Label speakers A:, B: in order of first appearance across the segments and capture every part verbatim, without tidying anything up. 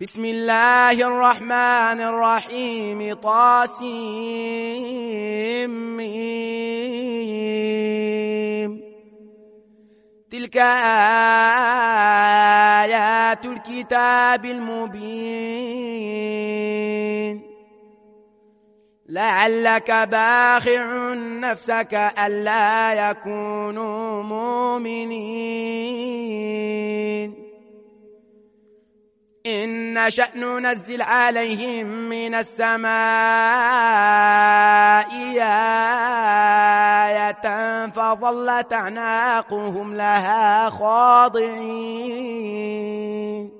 A: بسم الله الرحمن الرحيم طاسيم تلك آيات الكتاب المبين لعلك باخع نفسك ألا يكونوا مؤمنين إن نشأ ننزل عليهم من السماء آية فظلت أعناقهم لها خاضعين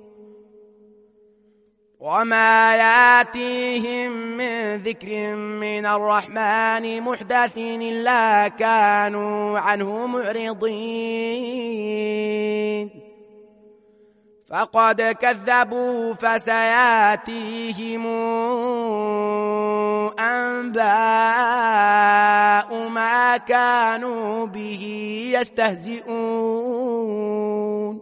A: وما ياتيهم من ذكر من الرحمن محدث إلا كانوا عنه معرضين فقد كذبوا فسياتيهم أنباء ما كانوا به يستهزئون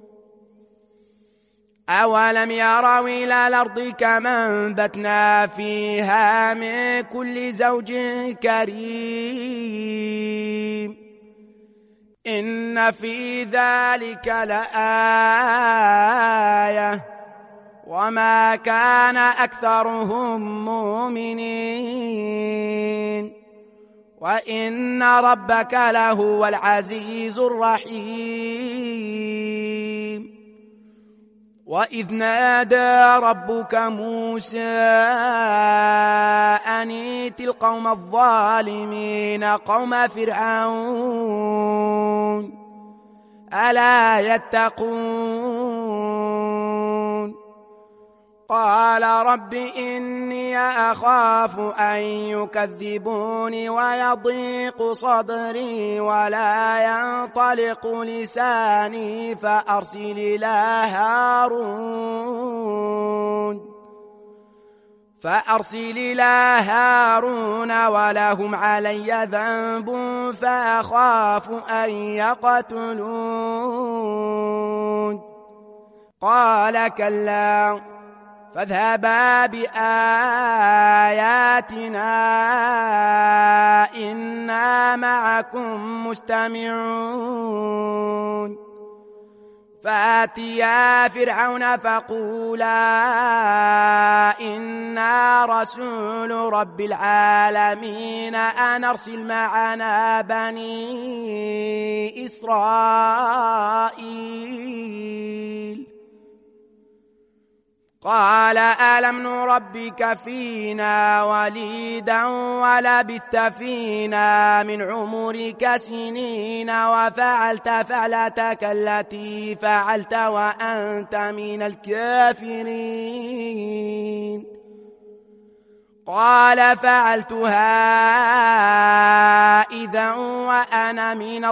A: أولم يروا إلى الأرض كما أنبتنا فيها من كل زوج كريم إن في ذلك لآية وما كان أكثرهم مؤمنين وإن ربك لهو العزيز الرحيم وإذ نادى ربك موسى أن ائت القوم الظالمين قوم فرعون ألا يتقون قال رب إني أخاف أن يكذبوني ويضيق صدري ولا ينطلق لساني فأرسل إلى هارون فأرسل إلى هارون ولهم علي ذنب فأخاف أن يقتلون قال كلا فاذهبا بآياتنا إنا معكم مستمعون فأتيا فرعون فقولا إنا رسول رب العالمين أن أرسل معنا بني إسرائيل قال ألم نربك فينا وليدا ولبثت فينا من عمرك سنين وفعلت فعلتك التي فعلت وأنت من الكافرين قال فعلتها إذا وأنا من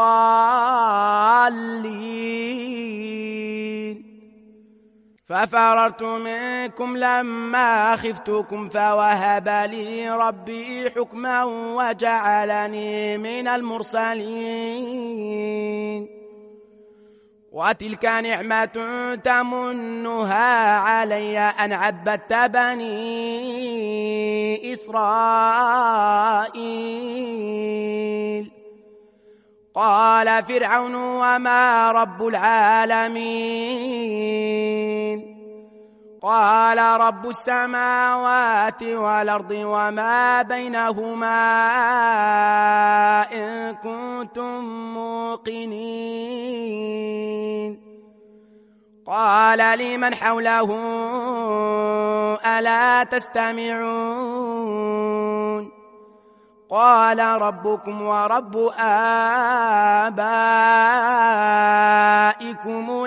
A: الضالين ففررت منكم لما خفتكم فوهب لي ربي حكما وجعلني من المرسلين وتلك نعمة تمنها علي أن عبدت بني إسرائيل قال فرعون وما رب العالمين قال رب السماوات والأرض وما بينهما إن كنتم موقنين قال لمن حوله ألا تستمعون قال ربكم ورب آبائكم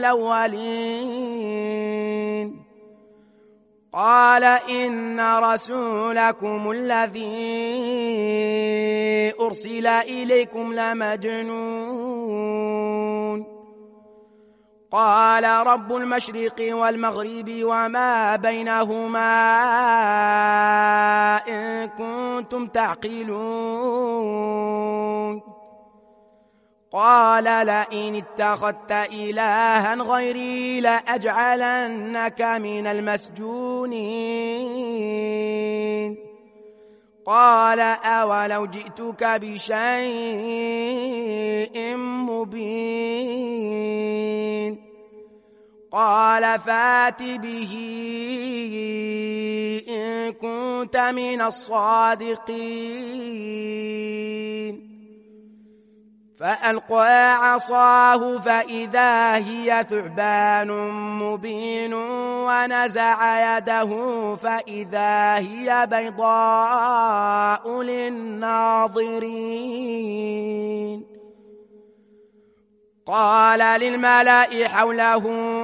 A: الأولين قال إن رسولكم الذي أرسل إليكم لمجنون قال رب المشرق والمغرب وما بينهما إن كنتم تعقلون قال لئن اتخذت إلها غيري لأجعلنك من المسجونين قال أولو جئتك بشيء مبين قال فات به إن كنت من الصادقين فألقى عصاه فإذا هي ثعبان مبين ونزع يده فإذا هي بيضاء للناظرين قال للملأ حوله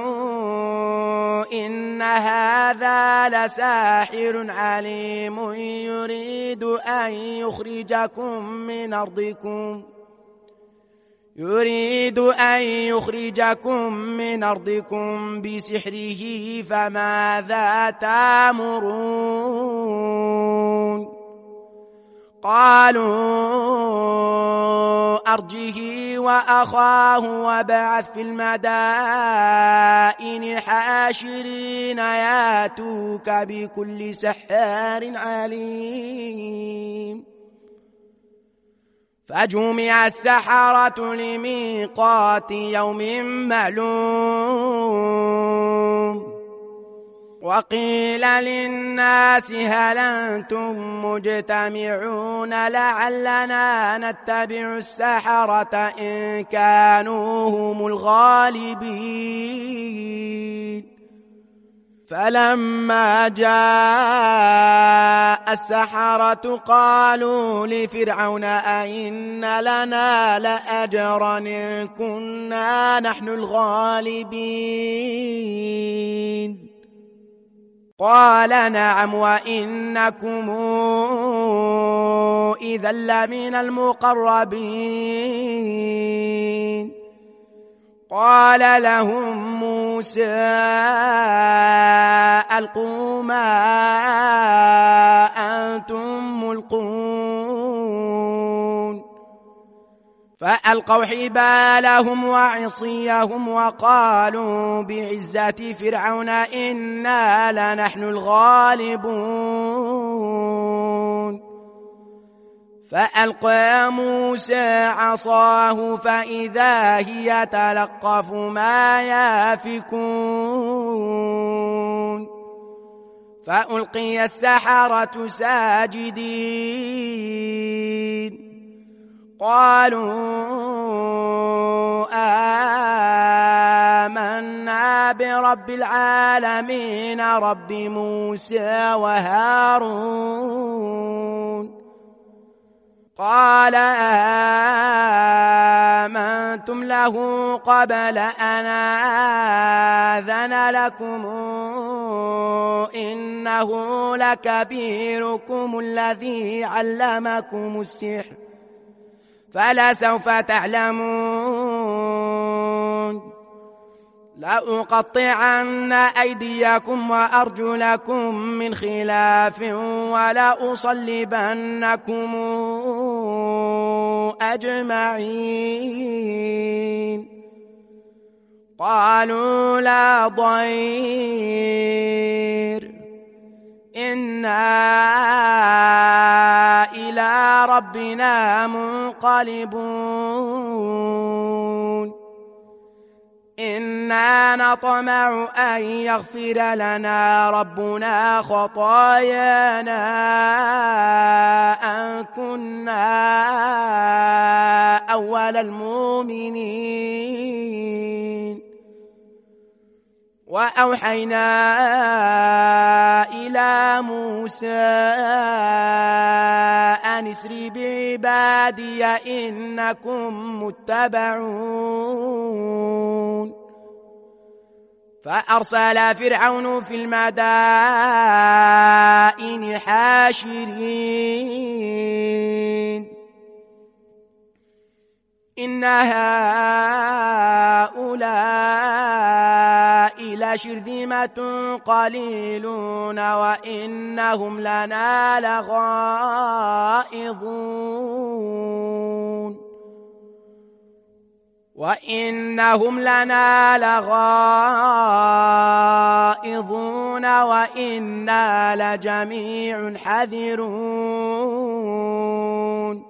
A: إن هذا لساحر عليم يريد أن يخرجكم من أرضكم يريد أن يخرجكم من أرضكم بسحره فماذا تأمرون قالوا أرجه وأخاه وابعث في المدائن حاشرين ياتوك بكل سحار عليم فجمع السحرة لميقات يوم معلوم وقيل للناس هل أنتم مجتمعون لعلنا نتبع السحرة إن كانوا هم الغالبين فلما جاء السحرة قالوا لفرعون أئن لنا لأجرا إن كنا نحن الغالبين قال نعم وإنكم إذا لمن المقربين قال لهم موسى ألقوا ما أنتم ملقون فألقوا حبالهم وعصيهم وقالوا بعزة فرعون إنا لنحن الغالبون فألقى موسى عصاه فإذا هي تلقف ما يافكون فألقي السحرة ساجدين قالوا آمنا برب العالمين رب موسى وهارون قال آمنتم له قبل أن آذن لكم إنه لكبيركم الذي علمكم السحر فلسوف تعلمون لأقطعن أيديكم وأرجلكم من خلاف ولأصلبنكم أجمعين قالوا لا ضير إنا إلى ربنا منقلبون إنا نطمع أن يغفر لنا ربنا خطايانا أن كنا أول المؤمنين وأوحينا إلى موسى أن اسر بعبادي إنكم متبعون فأرسل فرعون في المدائن حاشرين إن هؤلاء لشرذمة قليلون وإنهم لنا لغائظون وإنهم لنا لغائظون وإنا لجميع حذرون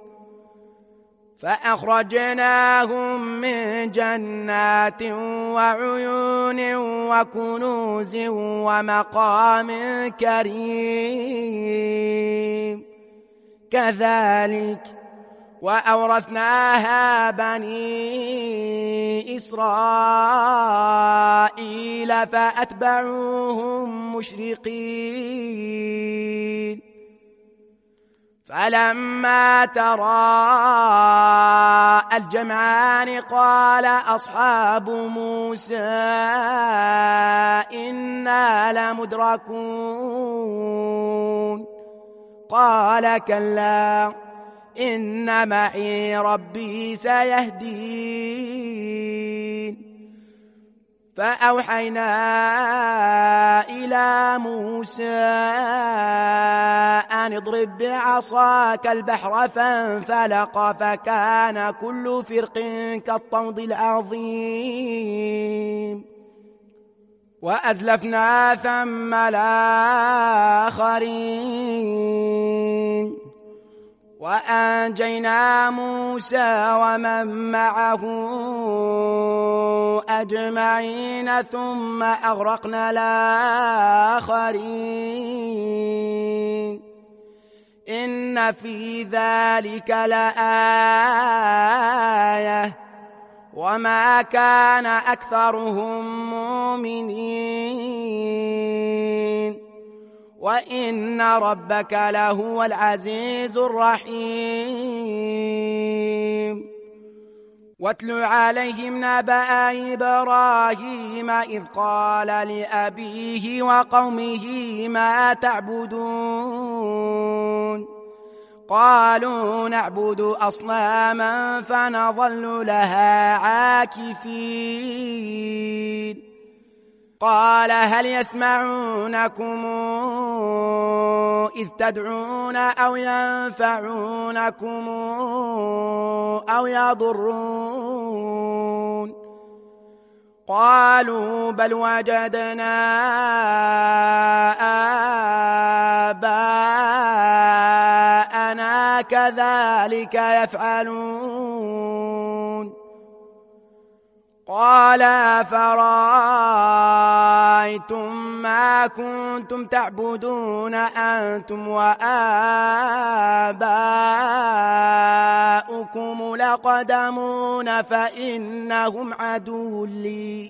A: فأخرجناهم من جنات وعيون وكنوز ومقام كريم كذلك وأورثناها بني إسرائيل فأتبعوهم مشرقين فلما تراءى الجمعان قال أصحاب موسى إنا لمدركون قال كلا إن معي ربي سيهدين فأوحينا إلى موسى أن اضرب بعصاك البحر فانفلق فكان كل فرق كالطود العظيم وأزلفنا ثم الآخرين وأنجينا موسى ومن معه أجمعين ثم أغرقنا الآخرين إن في ذلك لآية وما كان أكثرهم مؤمنين وإن ربك لهو العزيز الرحيم واتل عليهم نبأ إبراهيم إذ قال لأبيه وقومه ما تعبدون قالوا نعبد أصناما فنظل لها عاكفين قال هل يسمعونكم إذ تدعون أو ينفعونكم أو يضرون قالوا بل وجدنا آباءنا كذلك يفعلون قال فرأيتم ما كنتم تعبدون أنتم وآباؤكم الأقدمون فإنهم عدو لي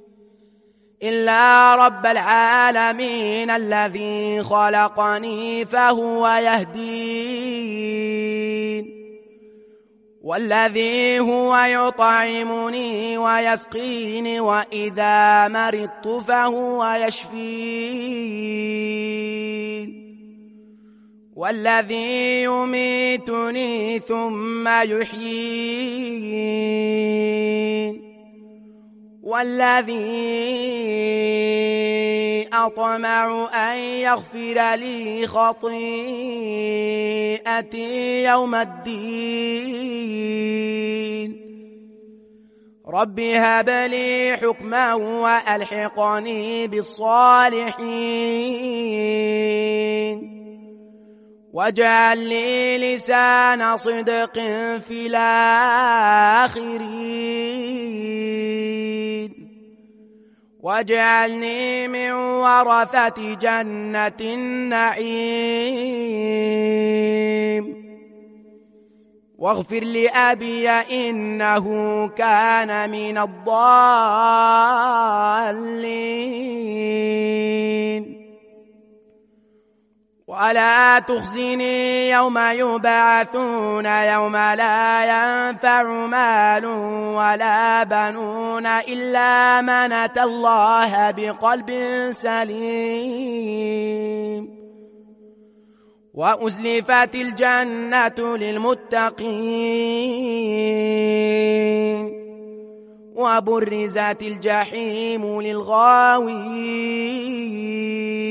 A: إلا رب العالمين الذي خلقني فهو يهدين والذي هو يطعمني ويسقيني وإذا مرضت فهو يشفين والذي يميتني ثم يحيين والذي أطمع أن يغفر لي خطيئتي يوم الدين رب هب لي حكما وألحقني بالصالحين واجعل لي لسان صدق في الآخرين واجعلني من ورثة جنة النعيم واغفر لأبي إنه كان من الضالين ولا تخزني يوم يبعثون يوم لا ينفع مال ولا بنون إلا من أتى الله بقلب سليم وأزلفت الجنة للمتقين وبرزت الجحيم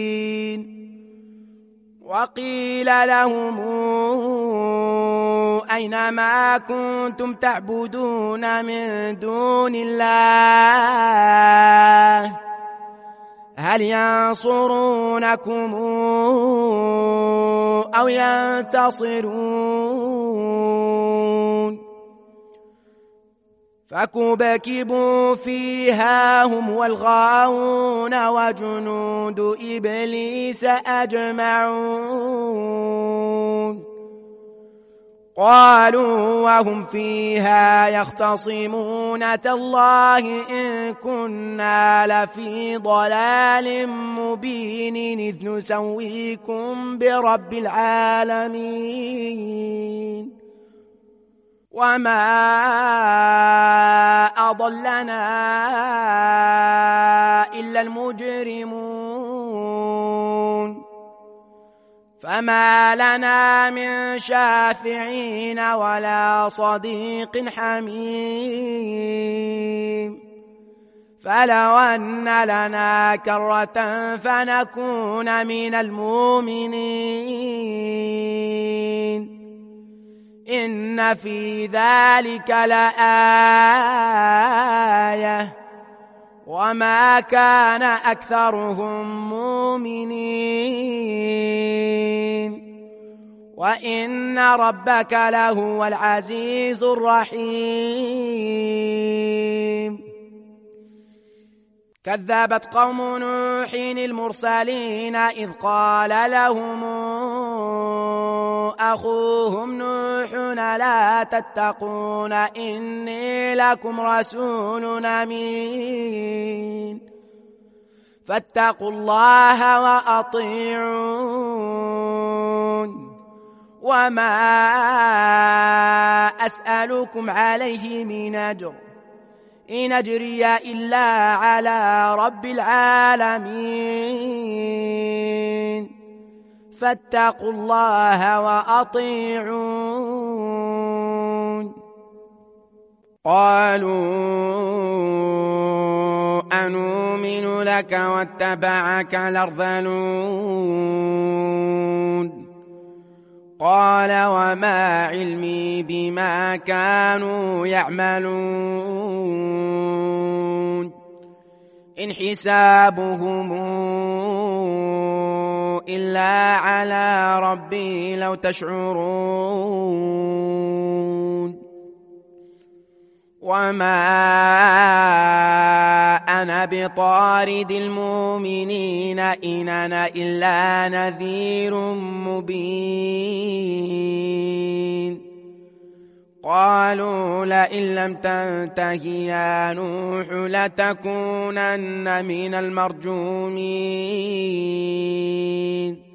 A: للغاوين وقيل لهم أينما كنتم تعبدون من دون الله هل ينصرونكم أو ينتصرون فكبكبوا فيها هم والغاوون وجنود إبليس أجمعون قالوا وهم فيها يختصمون تالله إن كنا لفي ضلال مبين إذ نسويكم برب العالمين وما أضلنا إلا المجرمون فما لنا من شافعين ولا صديق حميم فلو أن لنا كرة فنكون من المؤمنين إن في ذلك لآية وما كان أكثرهم مؤمنين وإن ربك لهو العزيز الرحيم كذبت قوم نوح المرسلين إذ قال لهم أخوهم نوح لا تتقون إني لكم رسول أمين فاتقوا الله وأطيعون وما أسألكم عليه من أجر إن أجري إلا على رب العالمين فاتقوا الله وأطيعون قالوا أنؤمن لك واتبعك الأرذلون قال وما علمي بما كانوا يعملون إن حسابهم إلا على ربي لو تشعرون وما أنا بطارد المؤمنين إن أنا إلا نذير مبين قالوا لئن لم تنته يا نوح لتكونن من المرجومين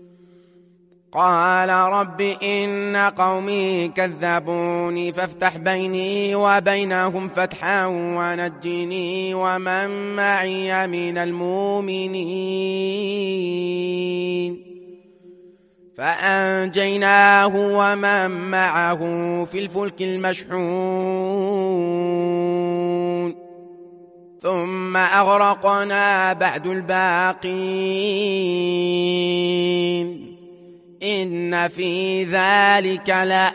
A: قال رب إن قومي كذبوني فافتح بيني وبينهم فتحا ونجني ومن معي من المؤمنين فأنجيناه ومن معه في الفلك المشحون ثم أغرقنا بعد الباقين إن في ذلك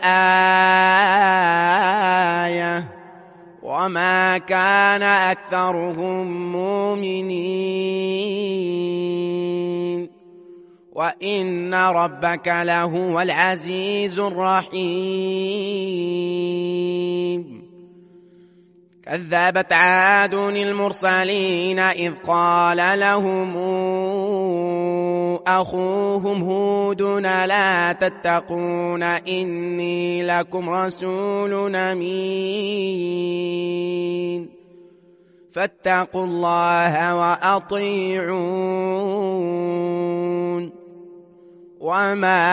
A: لآية وما كان أكثرهم مؤمنين وإن ربك لهو العزيز الرحيم كذبت عاد المرسلين إذ قال لهم أخوهم هود لا تتقون إني لكم رسول أمين فاتقوا الله وأطيعون وما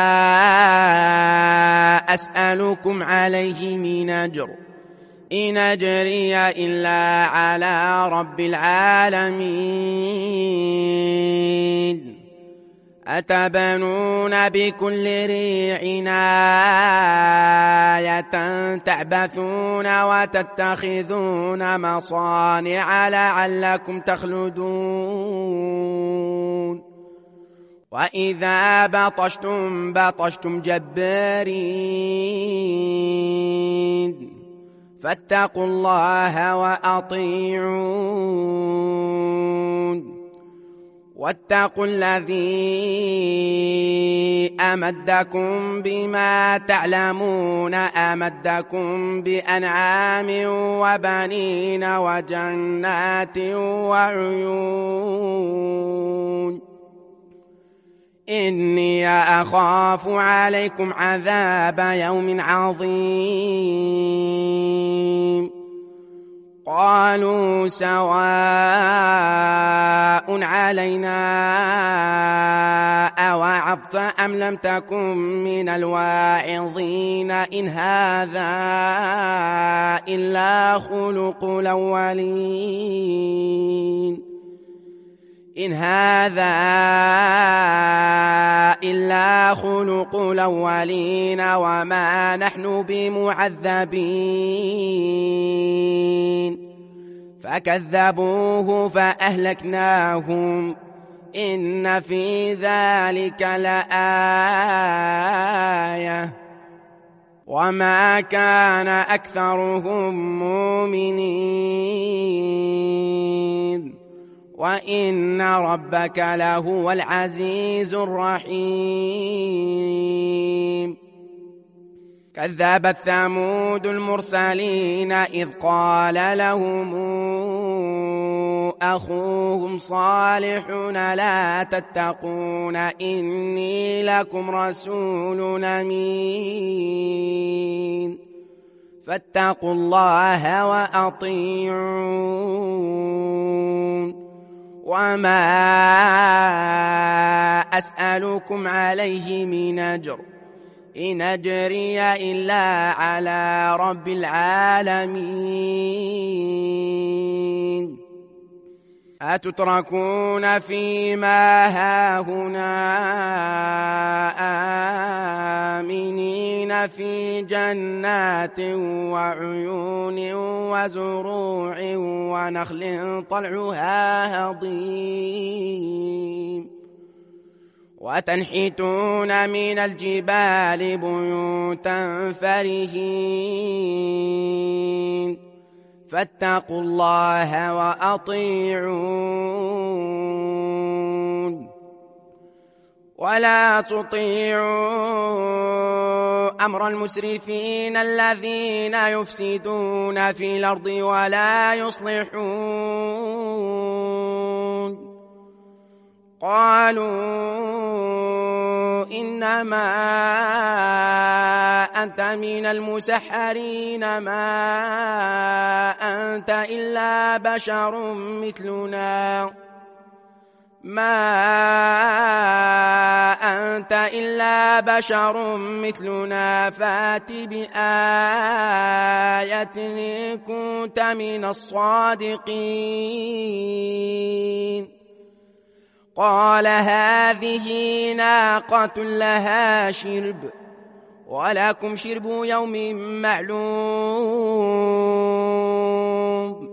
A: أسألكم عليه من أجر إن أجري إلا على رب العالمين أتبنون بكل ريع آية تعبثون وتتخذون مصانع لعلكم تخلدون وإذا بطشتم بطشتم جبارين فاتقوا الله وأطيعون واتقوا الذي أمدكم بما تعلمون أمدكم بأنعام وبنين وجنات وعيون إني أخاف عليكم عذاب يوم عظيم قالوا سواء علينا أوعظت أم لم تكن من الواعظين إن هذا إلا خلق الأولين إن هذا إلا خلق الأولين وما نحن بمعذبين فكذبوه فأهلكناهم إن في ذلك لآية وما كان أكثرهم مؤمنين وإن ربك لهو العزيز الرحيم كذبت ثمود المرسلين إذ قال لهم أخوهم صالح لا تتقون إني لكم رسول أمين فاتقوا الله وأطيعون وما أسألكم عليه من أجر إن أجري إلا على رب العالمين أتتركون فيما هاهنا آمنين في جنات وعيون وزروع ونخل طلعها هضيم وتنحتون من الجبال بيوتا فرهين فاتقوا الله وأطيعون ولا تطيعوا أمر المسرفين الذين يفسدون في الأرض ولا يصلحون قالوا إنما أنت من المسحرين ما أنت إلا بشر مثلنا ما أنت إلا بشر مثلنا فات بآية إن كنت من الصادقين قال هذه ناقة لها شرب ولكم شرب يوم معلوم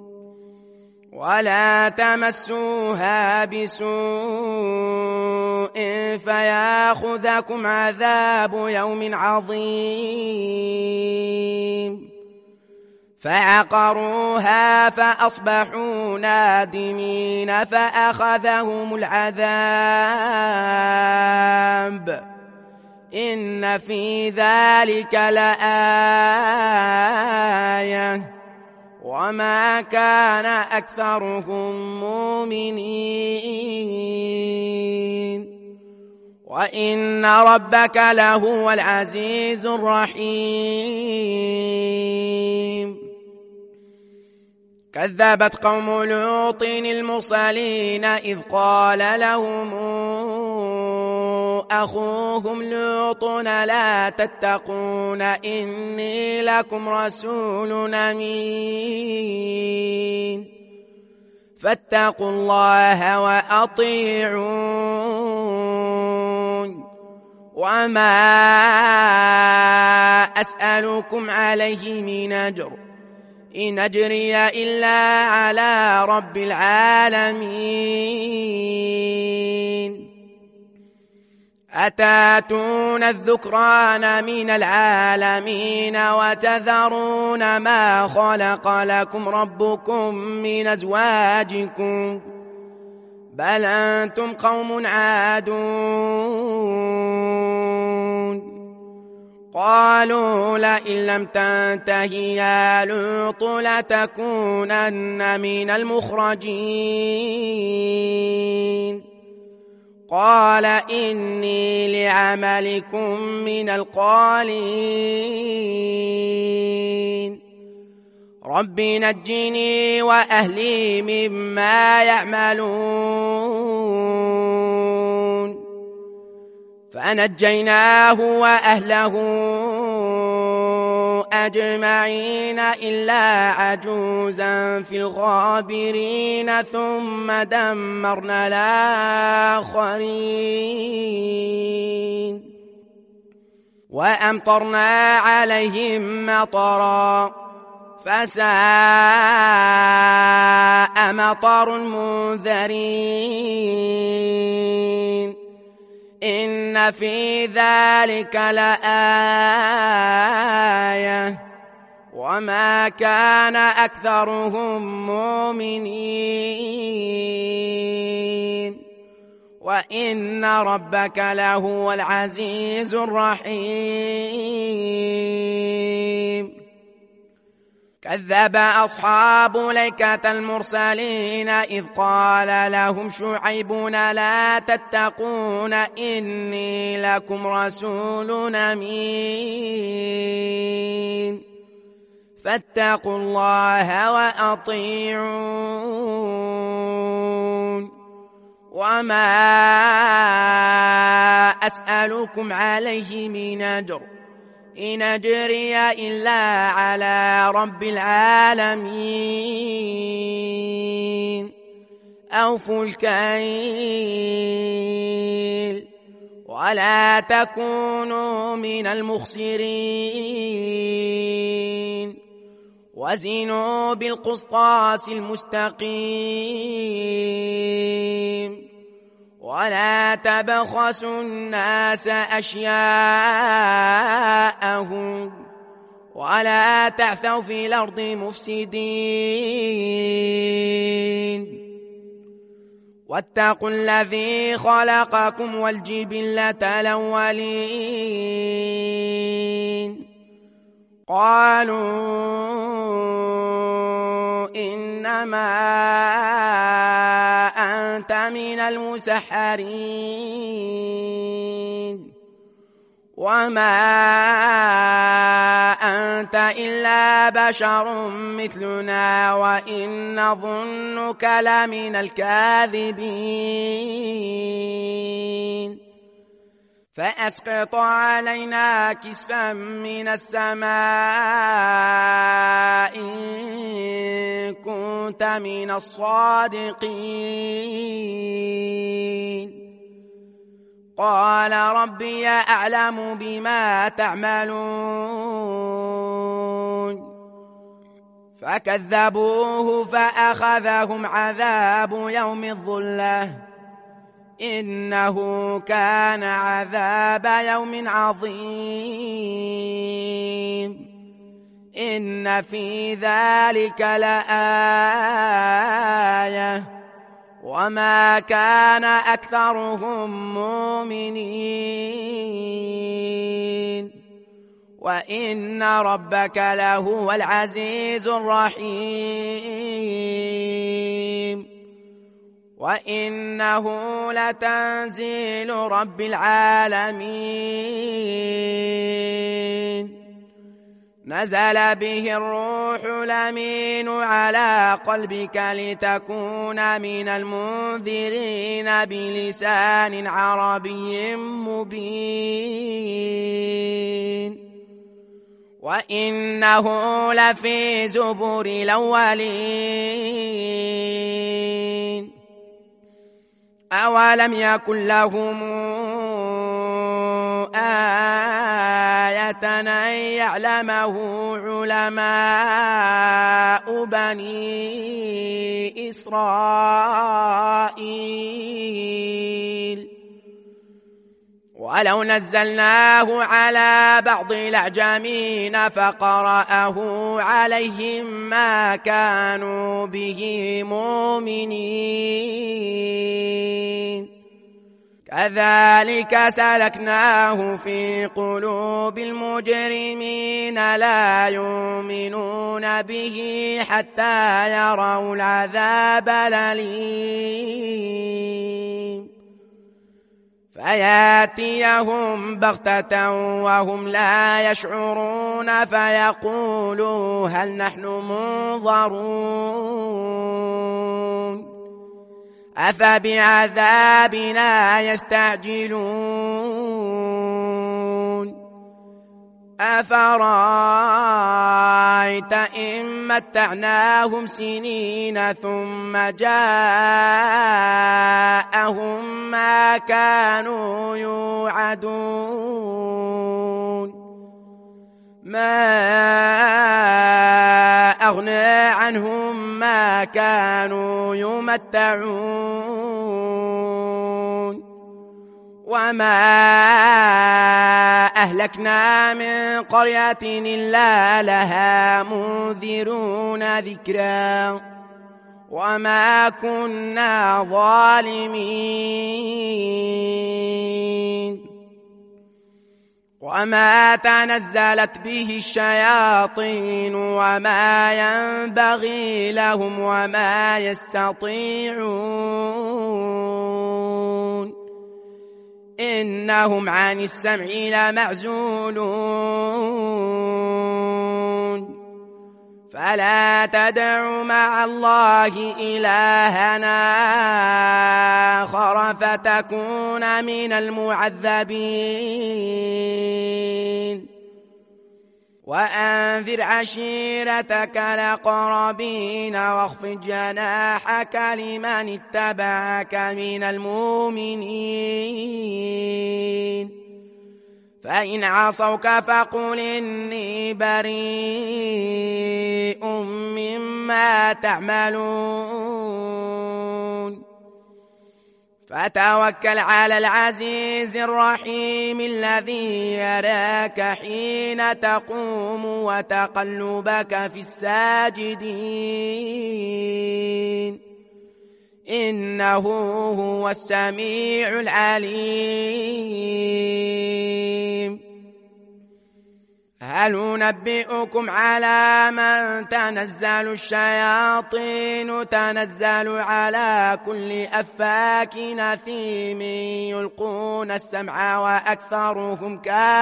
A: ولا تمسوها بسوء فياخذكم عذاب يوم عظيم فعقروها فأصبحوا نادمين فأخذهم العذاب إن في ذلك لآية وما كان أكثرهم مؤمنين وإن ربك لهو العزيز الرحيم كذبت قوم لوط المرسلين إذ قال لهم أخوهم لوط لا تتقون إني لكم رسول أمين فاتقوا الله وأطيعون وما أسألكم عليه من أجر إن أجري إلا على رب العالمين أتاتون الذكران من العالمين وتذرون ما خلق لكم ربكم من أزواجكم بل أنتم قوم عادون قالوا لئن لم تنته يا لوط لتكونن من المخرجين قال إني لعملكم من القالين رب نجني وأهلي مما يعملون فنجيناه وأهله أجمعين إلا عجوزا في الغابرين ثم دمرنا الآخرين وأمطرنا عليهم مطرا فساء مطر المنذرين إن في ذلك لآية وما كان أكثرهم مؤمنين وإن ربك لهو العزيز الرحيم كذب أصحاب الأيكة المرسلين إذ قال لهم شعيب لا تتقون إني لكم رسول أمين فاتقوا الله وأطيعون وما أسألكم عليه من أجر إن أجري إلا على رب العالمين أوفوا الكيل ولا تكونوا من المخسرين وزنوا بالقسطاس المستقيم ولا تبخسوا الناس أشياءهم ولا تعثوا في الأرض مفسدين واتقوا الذي خلقكم والجبلة الأولين قالوا إنما أنت من المسحرين وما أنت إلا بشر مثلنا وإن نظنك لمن الكاذبين فأسقط علينا كسفا من السماء إن كنت من الصادقين قال ربي أعلم بما تعملون فكذبوه فأخذهم عذاب يوم الظلة إنه كان عذاب يوم عظيم إن في ذلك لآية وما كان أكثرهم مؤمنين وإن ربك لهو العزيز الرحيم وإنه لتنزيل رب العالمين نزل به الروح الأمين على قلبك لتكون من المنذرين بلسان عربي مبين وإنه لفي زبر الأولين أولم يكن لهم آية أن يعلمه علماء بني إسرائيل ولو نزلناه على بعض الأعجمين فقرأه عليهم ما كانوا به مؤمنين كذلك سلكناه في قلوب المجرمين لا يؤمنون به حتى يروا العذاب الأليم فياتيهم بغتة وهم لا يشعرون فيقولوا هل نحن منظرون أفبعذابنا يستعجلون أفرأيت إن متعناهم سنين ثم جاءهم ما كانوا يوعدون ما أغنى عنهم ما كانوا يمتعون وما أهلكنا من قرية إلا لها منذرون ذكرا وما كنا ظالمين وما تنزلت به الشياطين وما ينبغي لهم وما يستطيعون إنهم عن السمع لمعزولون فلا تدع مع الله إلهنا آخر فتكون من المعذبين وأنذر عشيرتك الأقربين واخفض جناحك لمن اتبعك من المؤمنين فإن عصوك فقل إني بريء مما تعملون فتوكل على العزيز الرحيم الذي يراك حين تقوم وتقلبك في الساجدين إنه هو السميع العليم هل ننبئكم على من تنزل الشياطين تنزل على كل أفاك نثيم يلقون السمع وأكثرهم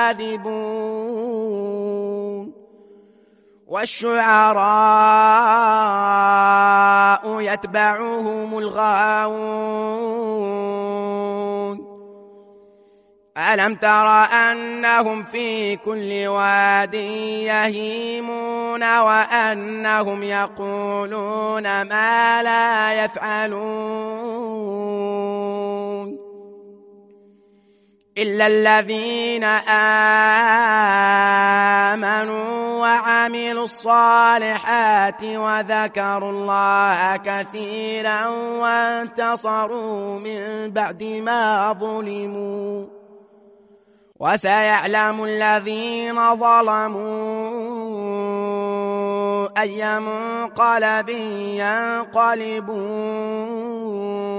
A: كاذبون والشعراء يتبعهم الغاوون ألم تر أنهم في كل واد يهيمون وأنهم يقولون ما لا يفعلون إلا الذين آمنوا وعملوا الصالحات وذكروا الله كثيرا وانتصروا من بعد ما ظلموا وسيعلم الذين ظلموا أي منقلب ينقلبون